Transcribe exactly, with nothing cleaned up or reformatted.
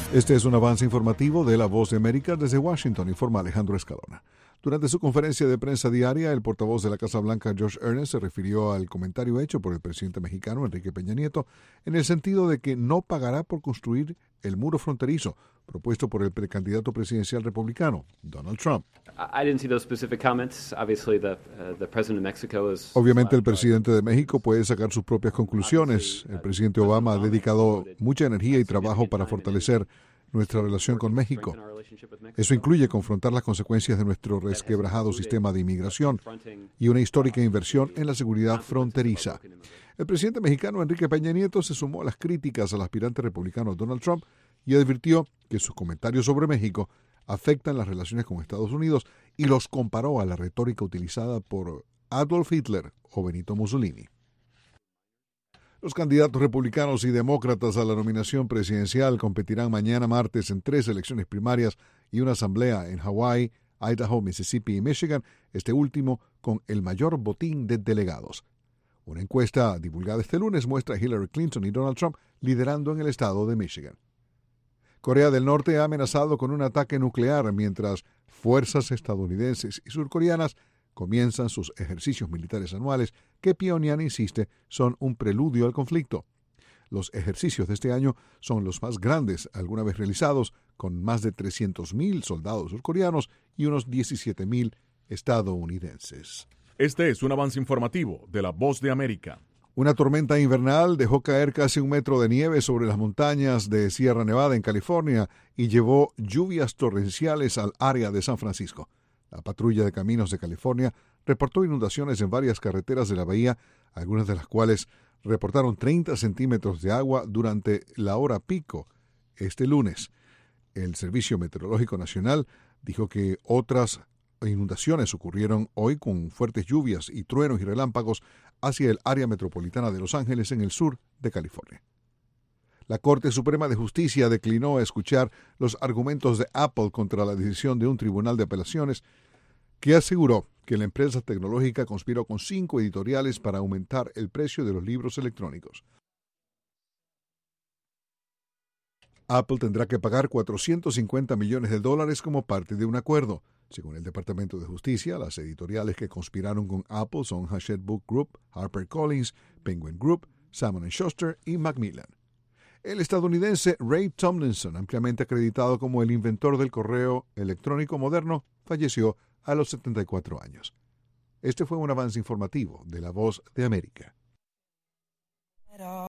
Este es un avance informativo de La Voz de América. Desde Washington informa Alejandro Escalona. Durante su conferencia de prensa diaria, el portavoz de la Casa Blanca, Josh Earnest, se refirió al comentario hecho por el presidente mexicano, Enrique Peña Nieto, en el sentido de que no pagará por construir el muro fronterizo propuesto por el precandidato presidencial republicano, Donald Trump. Obviamente el presidente de México puede sacar sus propias conclusiones. El presidente Obama ha dedicado mucha energía y trabajo para fortalecer nuestra relación con México. Eso incluye confrontar las consecuencias de nuestro resquebrajado sistema de inmigración y una histórica inversión en la seguridad fronteriza. El presidente mexicano Enrique Peña Nieto se sumó a las críticas al aspirante republicano Donald Trump y advirtió que sus comentarios sobre México afectan las relaciones con Estados Unidos y los comparó a la retórica utilizada por Adolf Hitler o Benito Mussolini. Los candidatos republicanos y demócratas a la nominación presidencial competirán mañana martes en tres elecciones primarias y una asamblea en Hawái, Idaho, Mississippi y Michigan, este último con el mayor botín de delegados. Una encuesta divulgada este lunes muestra a Hillary Clinton y Donald Trump liderando en el estado de Michigan. Corea del Norte ha amenazado con un ataque nuclear mientras fuerzas estadounidenses y surcoreanas comienzan sus ejercicios militares anuales que Pyongyang insiste son un preludio al conflicto. Los ejercicios de este año son los más grandes alguna vez realizados, con más de trescientos mil soldados surcoreanos y unos diecisiete mil estadounidenses. Este es un avance informativo de La Voz de América. Una tormenta invernal dejó caer casi un metro de nieve sobre las montañas de Sierra Nevada en California y llevó lluvias torrenciales al área de San Francisco. La Patrulla de Caminos de California reportó inundaciones en varias carreteras de la bahía, algunas de las cuales reportaron treinta centímetros de agua durante la hora pico este lunes. El Servicio Meteorológico Nacional dijo que otras inundaciones ocurrieron hoy con fuertes lluvias y truenos y relámpagos hacia el área metropolitana de Los Ángeles en el sur de California. La Corte Suprema de Justicia declinó escuchar los argumentos de Apple contra la decisión de un tribunal de apelaciones que aseguró que la empresa tecnológica conspiró con cinco editoriales para aumentar el precio de los libros electrónicos. Apple tendrá que pagar cuatrocientos cincuenta millones de dólares como parte de un acuerdo. Según el Departamento de Justicia, las editoriales que conspiraron con Apple son Hachette Book Group, HarperCollins, Penguin Group, Salmon and Schuster y Macmillan. El estadounidense Ray Tomlinson, ampliamente acreditado como el inventor del correo electrónico moderno, falleció a los setenta y cuatro años. Este fue un avance informativo de La Voz de América.